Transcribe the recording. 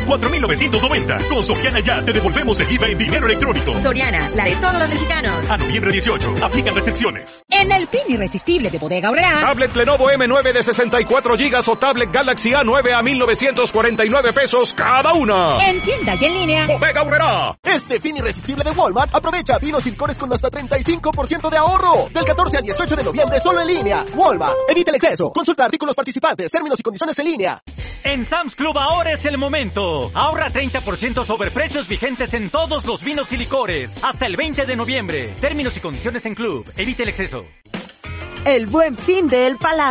4,990. Con Soriana ya te devolvemos el IVA en dinero electrónico. Soriana, la de todos los mexicanos. A noviembre 18, aplican restricciones. En el fin irresistible de Bodega Aurrerá. Tablet Lenovo M9 de 64 GB o tablet Galaxy A9 a 1,949 pesos cada una. En tienda y en línea. Bodega Aurrerá. Este fin irresistible de Walmart, aprovecha vinos y licores con hasta 35% de ahorro. Del 14 al 18 de noviembre solo en línea. Walmart, evita el exceso. Consulta artículos participantes, términos y condiciones en línea. En Sam's Club ahora es el momento. Ahorra 30% sobre precios vigentes en todos los vinos y licores. Hasta el 20 de noviembre. Términos y condiciones en Club. Evite el exceso. El Buen Fin de El Palacio